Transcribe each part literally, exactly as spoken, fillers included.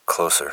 Closer.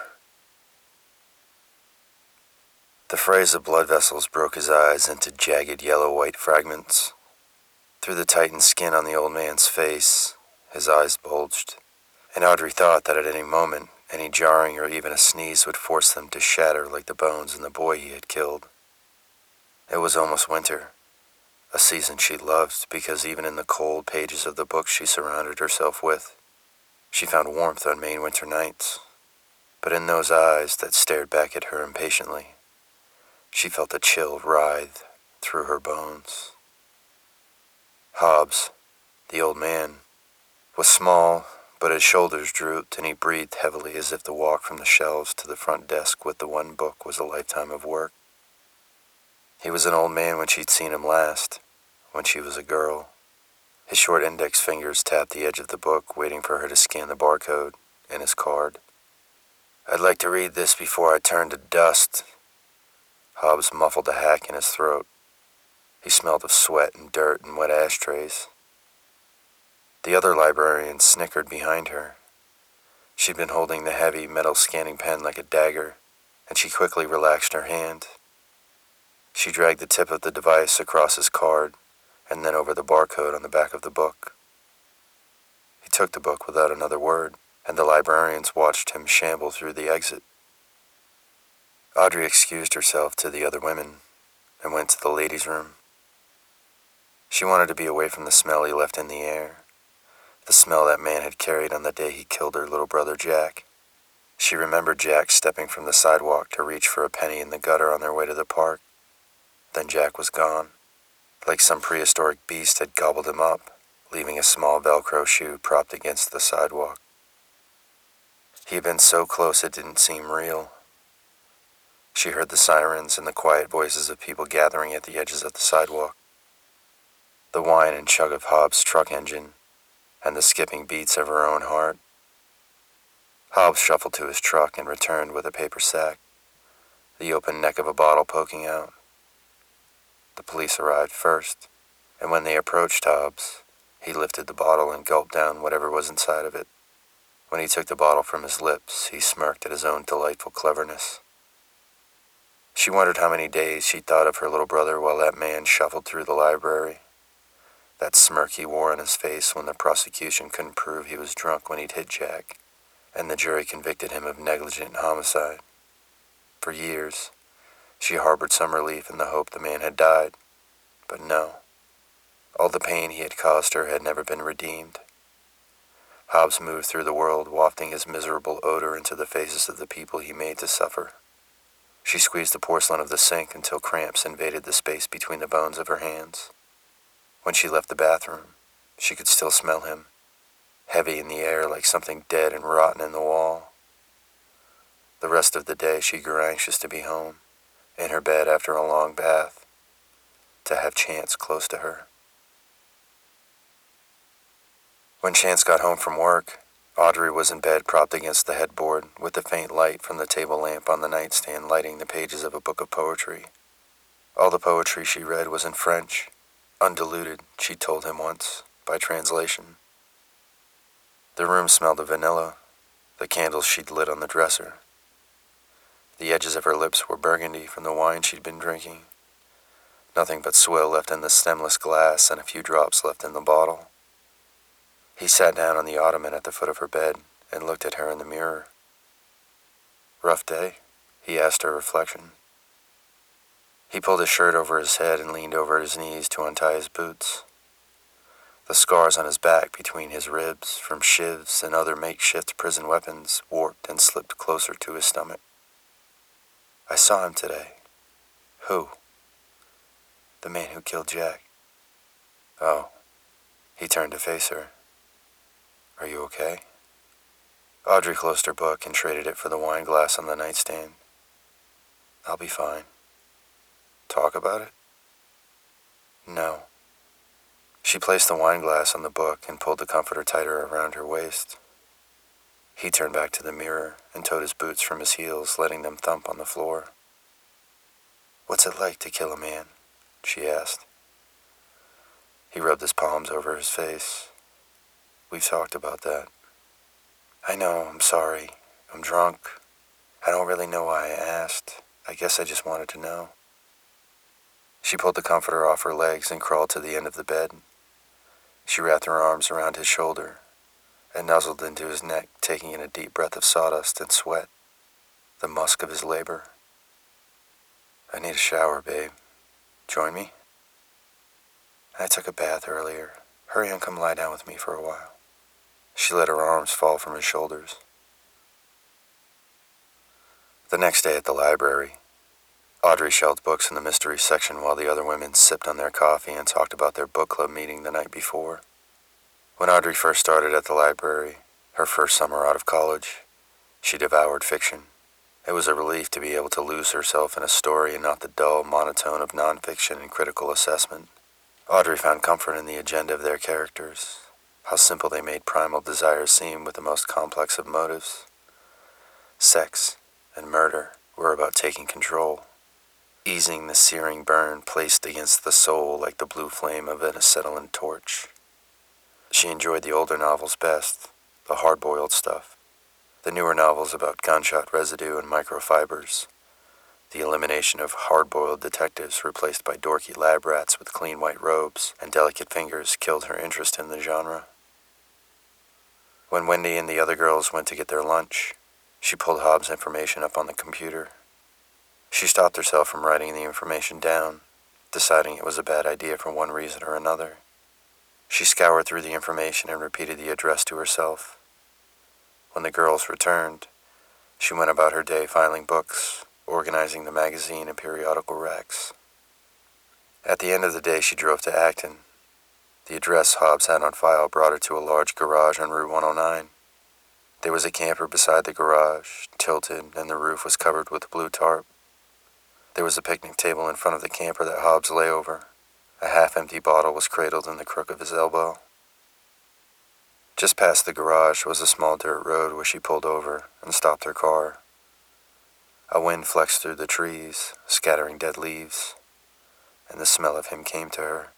The phrase of blood vessels broke his eyes into jagged yellow-white fragments. Through the tightened skin on the old man's face, his eyes bulged, and Audrey thought that at any moment, any jarring or even a sneeze would force them to shatter like the bones in the boy he had killed. It was almost winter, a season she loved because even in the cold pages of the books she surrounded herself with, she found warmth on Maine winter nights. But in those eyes that stared back at her impatiently, she felt a chill writhe through her bones. Hobbs, the old man, was small, but his shoulders drooped and he breathed heavily as if the walk from the shelves to the front desk with the one book was a lifetime of work. He was an old man when she'd seen him last, when she was a girl. His short index fingers tapped the edge of the book, waiting for her to scan the barcode in his card. "I'd like to read this before I turn to dust." Hobbs muffled a hack in his throat. He smelled of sweat and dirt and wet ashtrays. The other librarian snickered behind her. She'd been holding the heavy metal scanning pen like a dagger, and she quickly relaxed her hand. She dragged the tip of the device across his card and then over the barcode on the back of the book. He took the book without another word, and the librarians watched him shamble through the exit. Audrey excused herself to the other women and went to the ladies' room. She wanted to be away from the smell he left in the air, the smell that man had carried on the day he killed her little brother Jack. She remembered Jack stepping from the sidewalk to reach for a penny in the gutter on their way to the park. Then Jack was gone, like some prehistoric beast had gobbled him up, leaving a small Velcro shoe propped against the sidewalk. He had been so close it didn't seem real. She heard the sirens and the quiet voices of people gathering at the edges of the sidewalk, the whine and chug of Hobbs' truck engine, and the skipping beats of her own heart. Hobbs shuffled to his truck and returned with a paper sack, the open neck of a bottle poking out. The police arrived first, and when they approached Hobbs, he lifted the bottle and gulped down whatever was inside of it. When he took the bottle from his lips, he smirked at his own delightful cleverness. She wondered how many days she'd thought of her little brother while that man shuffled through the library. That smirk he wore on his face when the prosecution couldn't prove he was drunk when he'd hit Jack, and the jury convicted him of negligent homicide. For years, she harbored some relief in the hope the man had died, but no. All the pain he had caused her had never been redeemed. Hobbs moved through the world, wafting his miserable odor into the faces of the people he made to suffer. She squeezed the porcelain of the sink until cramps invaded the space between the bones of her hands. When she left the bathroom, she could still smell him, heavy in the air like something dead and rotten in the wall. The rest of the day she grew anxious to be home, in her bed after a long bath, to have Chance close to her. When Chance got home from work, Audrey was in bed propped against the headboard with the faint light from the table lamp on the nightstand lighting the pages of a book of poetry. All the poetry she read was in French, undiluted, she told him once, by translation. The room smelled of vanilla, the candles she'd lit on the dresser. The edges of her lips were burgundy from the wine she'd been drinking. Nothing but swill left in the stemless glass and a few drops left in the bottle. He sat down on the ottoman at the foot of her bed and looked at her in the mirror. "Rough day?" he asked her reflection. He pulled his shirt over his head and leaned over his knees to untie his boots. The scars on his back between his ribs from shivs and other makeshift prison weapons warped and slipped closer to his stomach. "I saw him today." "Who?" "The man who killed Jack." "Oh." He turned to face her. "Are you okay?" Audrey closed her book and traded it for the wine glass on the nightstand. "I'll be fine." "Talk about it?" "No." She placed the wine glass on the book and pulled the comforter tighter around her waist. He turned back to the mirror and toed his boots from his heels, letting them thump on the floor. "What's it like to kill a man?" she asked. He rubbed his palms over his face. "We've talked about that." "I know, I'm sorry." I'm drunk. I don't really know why I asked. I guess I just wanted to know. She pulled the comforter off her legs and crawled to the end of the bed. She wrapped her arms around his shoulder and nuzzled into his neck, taking in a deep breath of sawdust and sweat, the musk of his labor. I need a shower, babe. Join me? I took a bath earlier. Hurry and come lie down with me for a while. She let her arms fall from his shoulders. The next day at the library, Audrey shelved books in the mystery section while the other women sipped on their coffee and talked about their book club meeting the night before. When Audrey first started at the library, her first summer out of college, she devoured fiction. It was a relief to be able to lose herself in a story and not the dull monotone of nonfiction and critical assessment. Audrey found comfort in the agenda of their characters, how simple they made primal desires seem with the most complex of motives. Sex and murder were about taking control, easing the searing burn placed against the soul like the blue flame of an acetylene torch. She enjoyed the older novels best, the hard-boiled stuff. The newer novels about gunshot residue and microfibers. The elimination of hard-boiled detectives replaced by dorky lab rats with clean white robes and delicate fingers killed her interest in the genre. When Wendy and the other girls went to get their lunch, she pulled Hobbs' information up on the computer. She stopped herself from writing the information down, deciding it was a bad idea for one reason or another. She scoured through the information and repeated the address to herself. When the girls returned, she went about her day filing books, organizing the magazine and periodical racks. At the end of the day, she drove to Acton. The address Hobbs had on file brought her to a large garage on Route one oh nine. There was a camper beside the garage, tilted, and the roof was covered with a blue tarp. There was a picnic table in front of the camper that Hobbs lay over. A half-empty bottle was cradled in the crook of his elbow. Just past the garage was a small dirt road where she pulled over and stopped her car. A wind flexed through the trees, scattering dead leaves, and the smell of him came to her.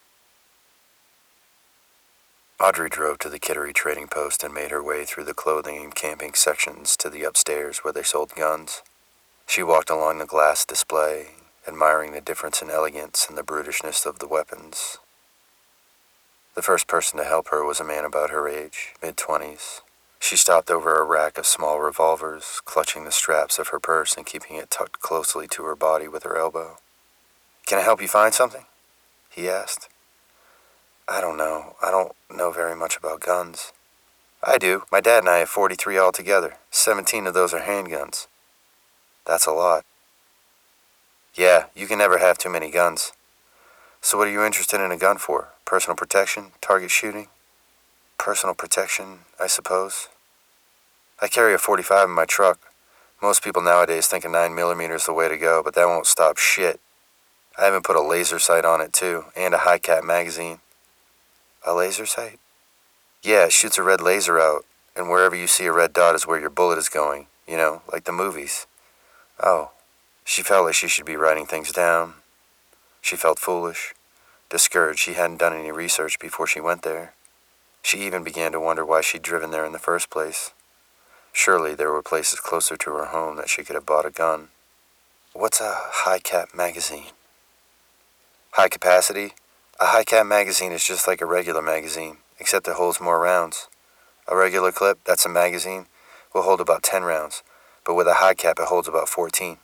Audrey drove to the Kittery Trading Post and made her way through the clothing and camping sections to the upstairs where they sold guns. She walked along the glass display, admiring the difference in elegance and the brutishness of the weapons. The first person to help her was a man about her age, mid-twenties. She stopped over a rack of small revolvers, clutching the straps of her purse and keeping it tucked closely to her body with her elbow. "Can I help you find something?" he asked. "I don't know. I don't know very much about guns." "I do. My dad and I have forty-three altogether. Seventeen of those are handguns." "That's a lot." "Yeah, you can never have too many guns. So what are you interested in a gun for? Personal protection? Target shooting?" "Personal protection, I suppose. I carry a forty-five in my truck. Most people nowadays think a nine millimeter is the way to go, but that won't stop shit. I haven't put a laser sight on it, too, and a high-cap magazine." "A laser sight?" "Yeah, it shoots a red laser out, and wherever you see a red dot is where your bullet is going, you know, like the movies." "Oh." She felt like she should be writing things down. She felt foolish, discouraged she hadn't done any research before she went there. She even began to wonder why she'd driven there in the first place. Surely there were places closer to her home that she could have bought a gun. "What's a high-cap magazine?" "High capacity? A high-cap magazine is just like a regular magazine, except it holds more rounds. A regular clip, that's a magazine, will hold about ten rounds, but with a high cap it holds about fourteen.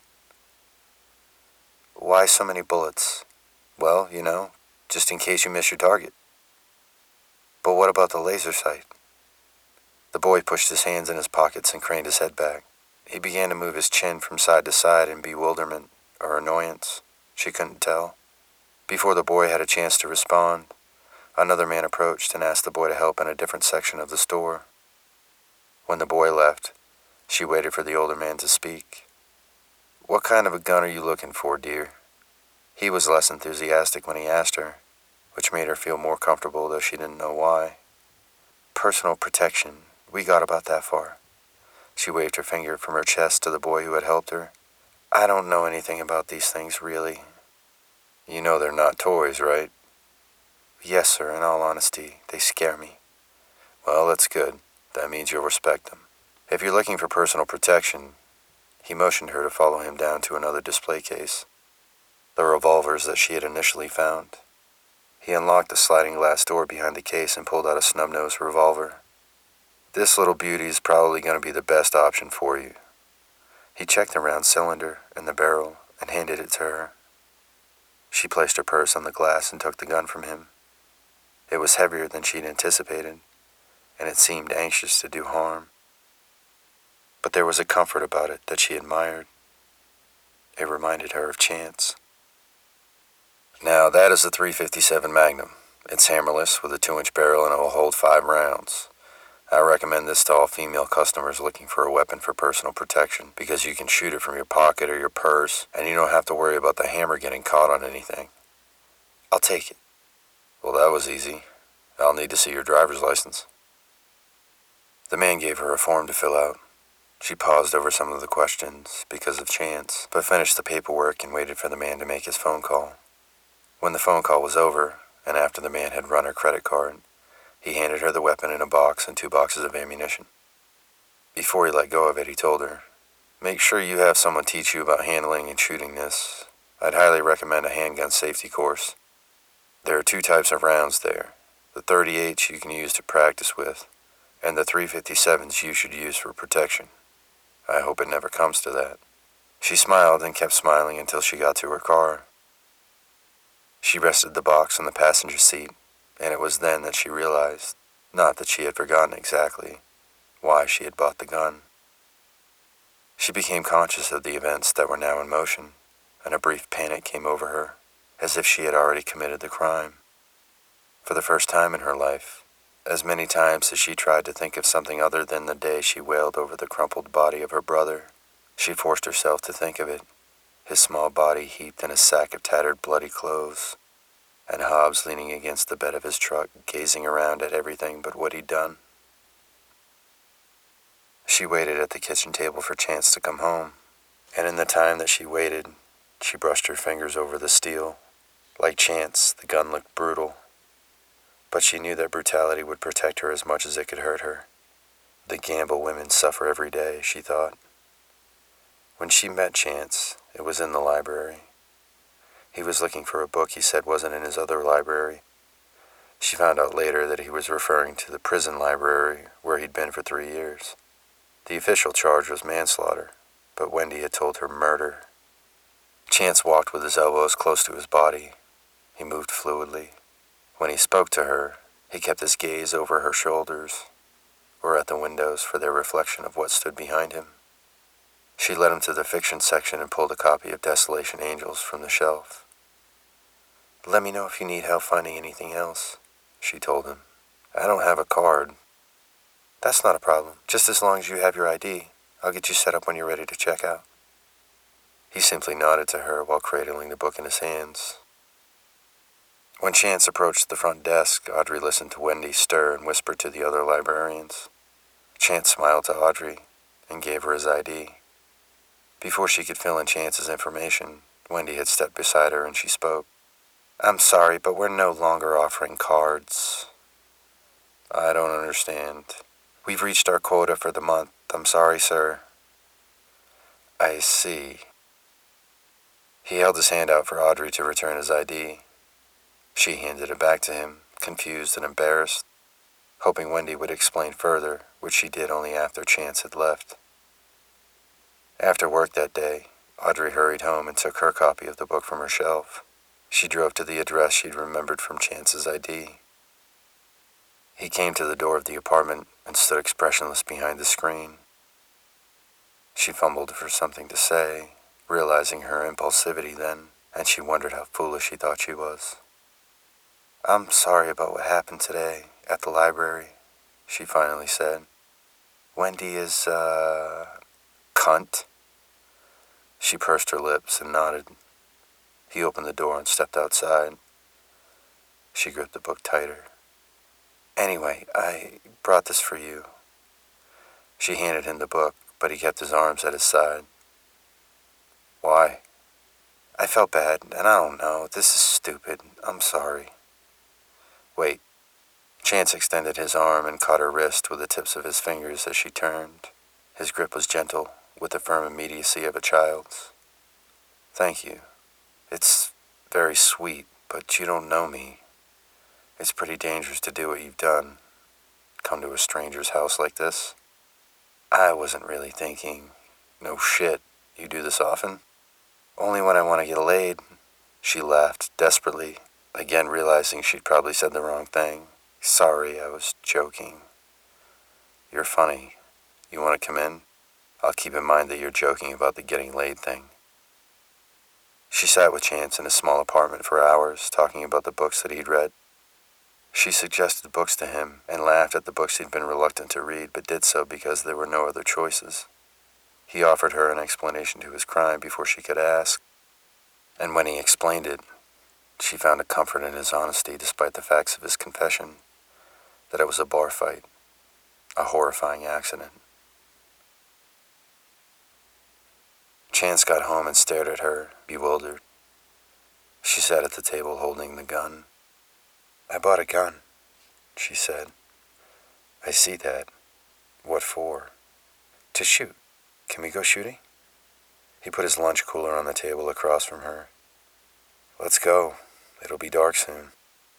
"Why so many bullets?" "Well, you know, just in case you miss your target." "But what about the laser sight?" The boy pushed his hands in his pockets and craned his head back. He began to move his chin from side to side in bewilderment or annoyance. She couldn't tell. Before the boy had a chance to respond, another man approached and asked the boy to help in a different section of the store. When the boy left, she waited for the older man to speak. "What kind of a gun are you looking for, dear?" He was less enthusiastic when he asked her, which made her feel more comfortable, though she didn't know why. "Personal protection. We got about that far." She waved her finger from her chest to the boy who had helped her. "I don't know anything about these things, really." "You know they're not toys, right?" "Yes, sir, in all honesty, they scare me." "Well, that's good. That means you'll respect them." If you're looking for personal protection, he motioned her to follow him down to another display case, the revolvers that she had initially found. He unlocked the sliding glass door behind the case and pulled out a snub-nosed revolver. This little beauty is probably going to be the best option for you. He checked the round cylinder and the barrel and handed it to her. She placed her purse on the glass and took the gun from him. It was heavier than she'd anticipated, and it seemed anxious to do harm. But there was a comfort about it that she admired. It reminded her of Chance. Now, that is the three fifty-seven Magnum. It's hammerless with a two-inch barrel and it will hold five rounds. I recommend this to all female customers looking for a weapon for personal protection because you can shoot it from your pocket or your purse and you don't have to worry about the hammer getting caught on anything. I'll take it. Well, that was easy. I'll need to see your driver's license. The man gave her a form to fill out. She paused over some of the questions because of Chance, but finished the paperwork and waited for the man to make his phone call. When the phone call was over, and after the man had run her credit card, he handed her the weapon in a box and two boxes of ammunition. Before he let go of it, he told her, "Make sure you have someone teach you about handling and shooting this. I'd highly recommend a handgun safety course. There are two types of rounds there. The thirty-eights you can use to practice with, and the three fifty-sevens you should use for protection. I hope it never comes to that." She smiled and kept smiling until she got to her car. She rested the box on the passenger seat, and it was then that she realized, not that she had forgotten exactly, why she had bought the gun. She became conscious of the events that were now in motion, and a brief panic came over her, as if she had already committed the crime. For the first time in her life, as many times as she tried to think of something other than the day she wailed over the crumpled body of her brother, she forced herself to think of it, his small body heaped in a sack of tattered bloody clothes, and Hobbs leaning against the bed of his truck, gazing around at everything but what he'd done. She waited at the kitchen table for Chance to come home, and in the time that she waited, she brushed her fingers over the steel. Like Chance, the gun looked brutal, but she knew that brutality would protect her as much as it could hurt her. The gamble women suffer every day, she thought. When she met Chance, it was in the library. He was looking for a book he said wasn't in his other library. She found out later that he was referring to the prison library where he'd been for three years. The official charge was manslaughter, but Wendy had told her murder. Chance walked with his elbows close to his body. He moved fluidly. When he spoke to her, he kept his gaze over her shoulders, or at the windows for their reflection of what stood behind him. She led him to the fiction section and pulled a copy of Desolation Angels from the shelf. "Let me know if you need help finding anything else," she told him. "I don't have a card." "That's not a problem. Just as long as you have your I D, I'll get you set up when you're ready to check out." He simply nodded to her while cradling the book in his hands. When Chance approached the front desk, Audrey listened to Wendy stir and whisper to the other librarians. Chance smiled to Audrey and gave her his I D. Before she could fill in Chance's information, Wendy had stepped beside her and she spoke. "I'm sorry, but we're no longer offering cards." "I don't understand." "We've reached our quota for the month. I'm sorry, sir." "I see." He held his hand out for Audrey to return his I D. She handed it back to him, confused and embarrassed, hoping Wendy would explain further, which she did only after Chance had left. After work that day, Audrey hurried home and took her copy of the book from her shelf. She drove to the address she'd remembered from Chance's I D. He came to the door of the apartment and stood expressionless behind the screen. She fumbled for something to say, realizing her impulsivity then, and she wondered how foolish she thought she was. "I'm sorry about what happened today at the library," she finally said. "Wendy is, uh... cunt." She pursed her lips and nodded. He opened the door and stepped outside. She gripped the book tighter. "Anyway, I brought this for you." She handed him the book, but he kept his arms at his side. "Why?" "I felt bad, and I don't know. This is stupid. I'm sorry." "Wait." Chance extended his arm and caught her wrist with the tips of his fingers as she turned. His grip was gentle, with the firm immediacy of a child's. "Thank you. It's very sweet, but you don't know me. It's pretty dangerous to do what you've done. Come to a stranger's house like this." I wasn't really thinking. "No shit. You do this often?" "Only when I want to get laid." She laughed desperately, again realizing she'd probably said the wrong thing. "Sorry, I was joking." "You're funny. You want to come in? I'll keep in mind that you're joking about the getting laid thing." She sat with Chance in a small apartment for hours, talking about the books that he'd read. She suggested books to him and laughed at the books he'd been reluctant to read, but did so because there were no other choices. He offered her an explanation to his crime before she could ask, and when he explained it, she found a comfort in his honesty despite the facts of his confession, that it was a bar fight, a horrifying accident. Chance got home and stared at her, bewildered. She sat at the table holding the gun. "I bought a gun," she said. "I see that. What for?" "To shoot. Can we go shooting?" He put his lunch cooler on the table across from her. "Let's go. It'll be dark soon."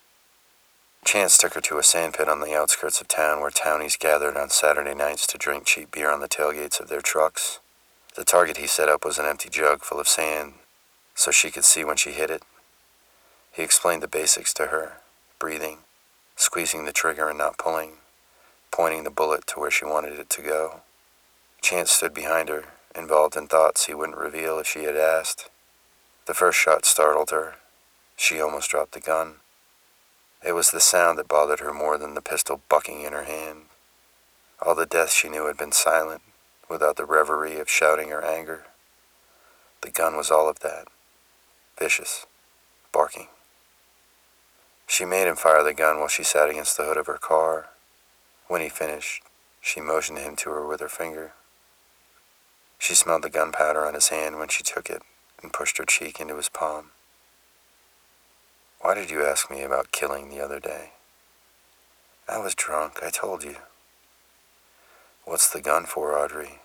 Chance took her to a sandpit on the outskirts of town where townies gathered on Saturday nights to drink cheap beer on the tailgates of their trucks. The target he set up was an empty jug full of sand, so she could see when she hit it. He explained the basics to her, breathing, squeezing the trigger and not pulling, pointing the bullet to where she wanted it to go. Chance stood behind her, involved in thoughts he wouldn't reveal if she had asked. The first shot startled her. She almost dropped the gun. It was the sound that bothered her more than the pistol bucking in her hand. All the deaths she knew had been silent, without the reverie of shouting or anger. The gun was all of that. Vicious. Barking. She made him fire the gun while she sat against the hood of her car. When he finished, she motioned him to her with her finger. She smelled the gunpowder on his hand when she took it and pushed her cheek into his palm. "Why did you ask me about killing the other day?" "I was drunk, I told you." "What's the gun for, Audrey?"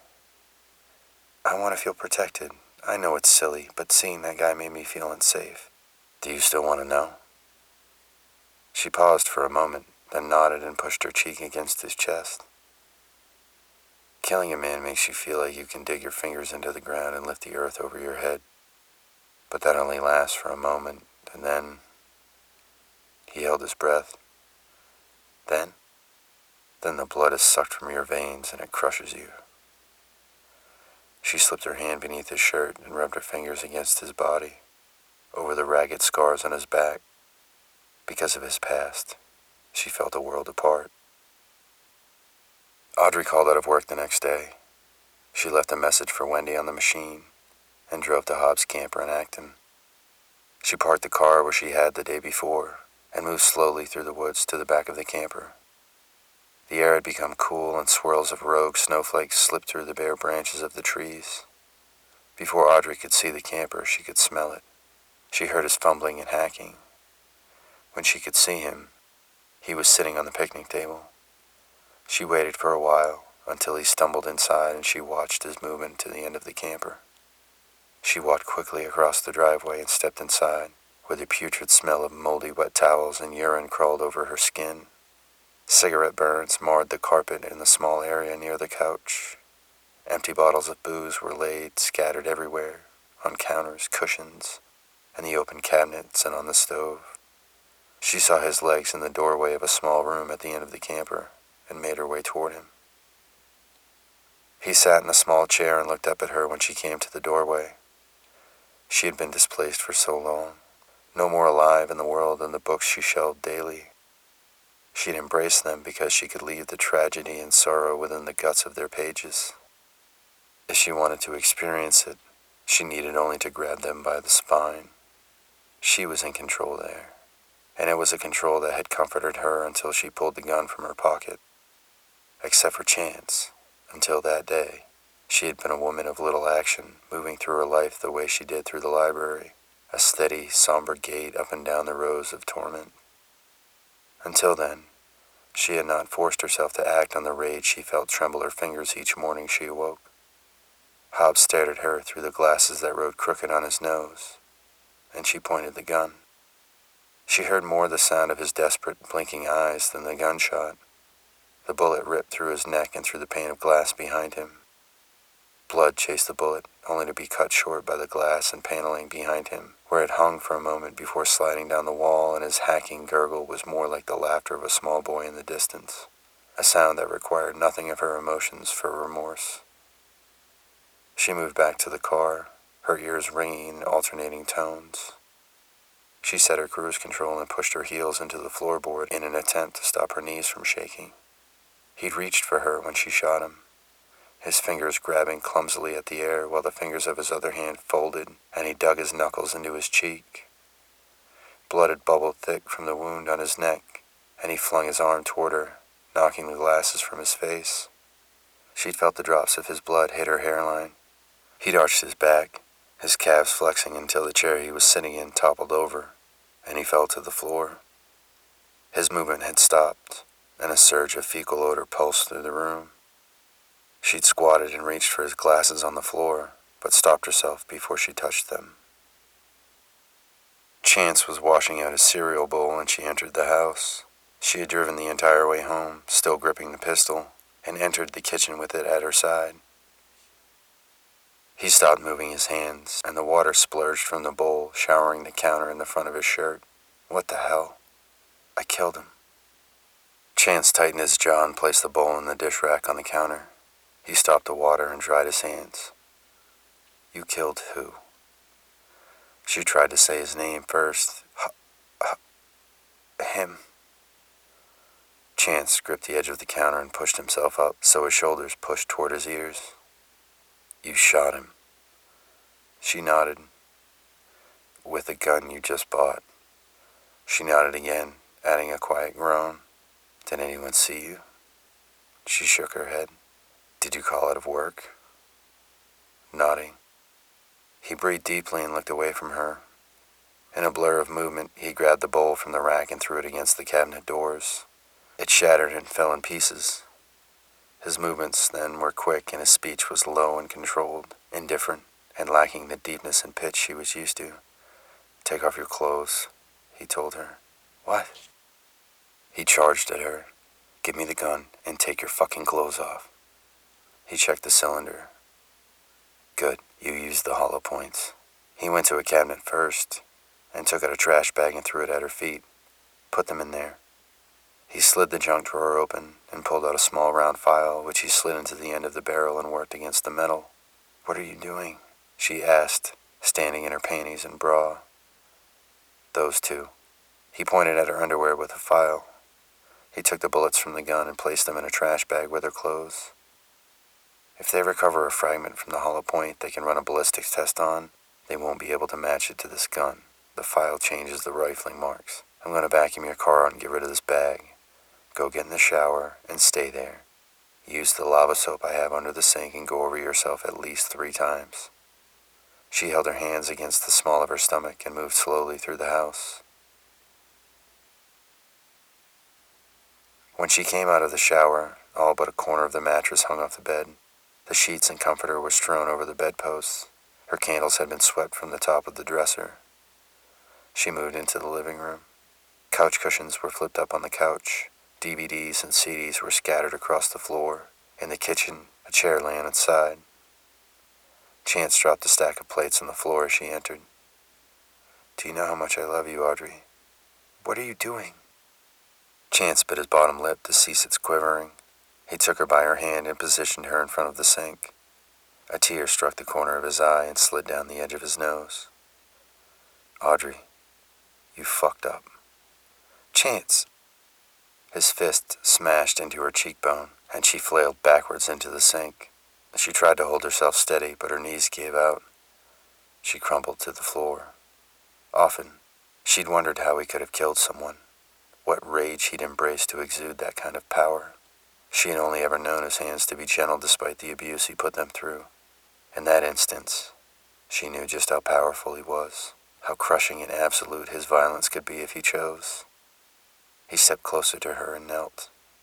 "I want to feel protected. I know it's silly, but seeing that guy made me feel unsafe." "Do you still want to know?" She paused for a moment, then nodded and pushed her cheek against his chest. "Killing a man makes you feel like you can dig your fingers into the ground and lift the earth over your head. But that only lasts for a moment, and then..." He held his breath. "Then?" "Then the blood is sucked from your veins and it crushes you." She slipped her hand beneath his shirt and rubbed her fingers against his body, over the ragged scars on his back. Because of his past, she felt a world apart. Audrey called out of work the next day. She left a message for Wendy on the machine and drove to Hobbs' camper in Acton. She parked the car where she had the day before and moved slowly through the woods to the back of the camper. The air had become cool and swirls of rogue snowflakes slipped through the bare branches of the trees. Before Audrey could see the camper, she could smell it. She heard his fumbling and hacking. When she could see him, he was sitting on the picnic table. She waited for a while until he stumbled inside and she watched his movement to the end of the camper. She walked quickly across the driveway and stepped inside, where the putrid smell of moldy wet towels and urine crawled over her skin. Cigarette burns marred the carpet in the small area near the couch. Empty bottles of booze were laid scattered everywhere, on counters, cushions, and the open cabinets and on the stove. She saw his legs in the doorway of a small room at the end of the camper and made her way toward him. He sat in a small chair and looked up at her when she came to the doorway. She had been displaced for so long, no more alive in the world than the books she shelved daily. She'd embraced them because she could leave the tragedy and sorrow within the guts of their pages. If she wanted to experience it, she needed only to grab them by the spine. She was in control there. And it was a control that had comforted her until she pulled the gun from her pocket. Except for Chance, until that day, she had been a woman of little action, moving through her life the way she did through the library, a steady, somber gait up and down the rows of torment. Until then, She had not forced herself to act on the rage she felt tremble her fingers each morning she awoke. Hobbs stared at her through the glasses that rode crooked on his nose, and she pointed the gun. She heard more the sound of his desperate, blinking eyes than the gunshot. The bullet ripped through his neck and through the pane of glass behind him. Blood chased the bullet, only to be cut short by the glass and paneling behind him, where it hung for a moment before sliding down the wall, and his hacking gurgle was more like the laughter of a small boy in the distance, a sound that required nothing of her emotions for remorse. She moved back to the car, her ears ringing in alternating tones. She set her cruise control and pushed her heels into the floorboard in an attempt to stop her knees from shaking. He'd reached for her when she shot him, his fingers grabbing clumsily at the air while the fingers of his other hand folded, and he dug his knuckles into his cheek. Blood had bubbled thick from the wound on his neck, and he flung his arm toward her, knocking the glasses from his face. She'd felt the drops of his blood hit her hairline. He'd arched his back, his calves flexing until the chair he was sitting in toppled over, and he fell to the floor. His movement had stopped, and a surge of fecal odor pulsed through the room. She'd squatted and reached for his glasses on the floor, but stopped herself before she touched them. Chance was washing out his cereal bowl when she entered the house. She had driven the entire way home, still gripping the pistol, and entered the kitchen with it at her side. He stopped moving his hands, and the water splurged from the bowl, showering the counter and the front of his shirt. What the hell? I killed him. Chance tightened his jaw and placed the bowl in the dish rack on the counter. He stopped the water and dried his hands. You killed who? She tried to say his name first. H- h- him. Chance gripped the edge of the counter and pushed himself up so his shoulders pushed toward his ears. You shot him. She nodded. With a gun you just bought. She nodded again, adding a quiet groan. Did anyone see you? She shook her head. Did you call out of work? Nodding. He breathed deeply and looked away from her. In a blur of movement, he grabbed the bowl from the rack and threw it against the cabinet doors. It shattered and fell in pieces. His movements then were quick and his speech was low and controlled, indifferent, and lacking the deepness and pitch she was used to. Take off your clothes, he told her. What? He charged at her. Give me the gun and take your fucking clothes off. He checked the cylinder. Good, you used the hollow points. He went to a cabinet first and took out a trash bag and threw it at her feet. Put them in there. He slid the junk drawer open and pulled out a small round file, which he slid into the end of the barrel and worked against the metal. What are you doing? She asked, standing in her panties and bra. Those two. He pointed at her underwear with a file. He took the bullets from the gun and placed them in a trash bag with her clothes. If they recover a fragment from the hollow point they can run a ballistics test on, they won't be able to match it to this gun. The file changes the rifling marks. I'm going to vacuum your car out and get rid of this bag. Go get in the shower and stay there. Use the lava soap I have under the sink and go over yourself at least three times. She held her hands against the small of her stomach and moved slowly through the house. When she came out of the shower, all but a corner of the mattress hung off the bed. The sheets and comforter were strewn over the bedposts. Her candles had been swept from the top of the dresser. She moved into the living room. Couch cushions were flipped up on the couch. D V Ds and C Ds were scattered across the floor. In the kitchen, a chair lay on its side. Chance dropped a stack of plates on the floor as she entered. Do you know how much I love you, Audrey? What are you doing? Chance bit his bottom lip to cease its quivering. He took her by her hand and positioned her in front of the sink. A tear struck the corner of his eye and slid down the edge of his nose. Audrey, you fucked up. Chance! His fist smashed into her cheekbone, and she flailed backwards into the sink. She tried to hold herself steady, but her knees gave out. She crumpled to the floor. Often, she'd wondered how he could have killed someone, what rage he'd embraced to exude that kind of power. She had only ever known his hands to be gentle despite the abuse he put them through. In that instance, she knew just how powerful he was, how crushing and absolute his violence could be if he chose. He stepped closer to her and knelt.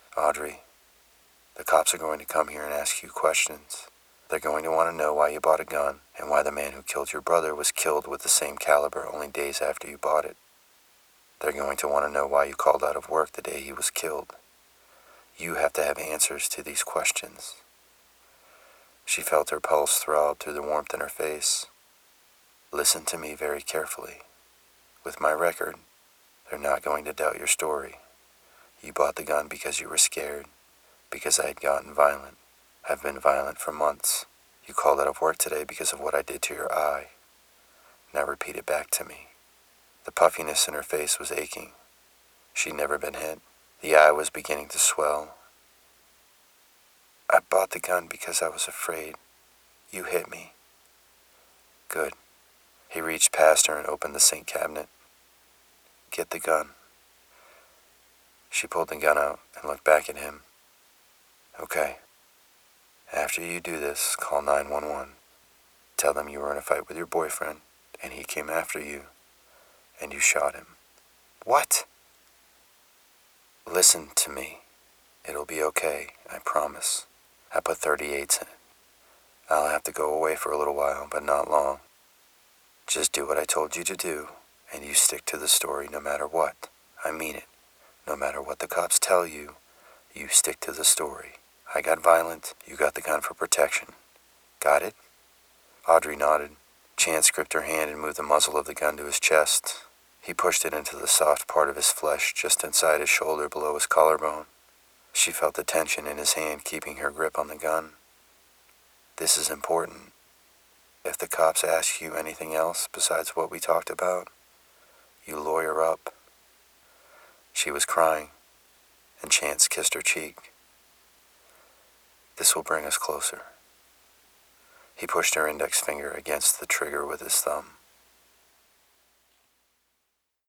Audrey, the cops are going to come here and ask you questions. They're going to want to know why you bought a gun and why the man who killed your brother was killed with the same caliber only days after you bought it. They're going to want to know why you called out of work the day he was killed. You have to have answers to these questions. She felt her pulse throb through the warmth in her face. Listen to me very carefully. With my record, they're not going to doubt your story. You bought the gun because you were scared, because I had gotten violent. I've been violent for months. You called out of work today because of what I did to your eye. Now repeat it back to me. The puffiness in her face was aching. She'd never been hit. The eye was beginning to swell. I bought the gun because I was afraid. You hit me. Good. He reached past her and opened the sink cabinet. Get the gun. She pulled the gun out and looked back at him. Okay. After you do this, call nine one one. Tell them you were in a fight with your boyfriend, and he came after you, and you shot him. What? Listen to me. It'll be okay, I promise. I put thirty-eights in it. I'll have to go away for a little while, but not long. Just do what I told you to do, and you stick to the story no matter what. I mean it. No matter what the cops tell you, you stick to the story. I got violent, you got the gun for protection. Got it? Audrey nodded. Chance gripped her hand and moved the muzzle of the gun to his chest. He pushed it into the soft part of his flesh just inside his shoulder below his collarbone. She felt the tension in his hand keeping her grip on the gun. This is important. If the cops ask you anything else besides what we talked about, you lawyer up. She was crying, and Chance kissed her cheek. This will bring us closer. He pushed her index finger against the trigger with his thumb.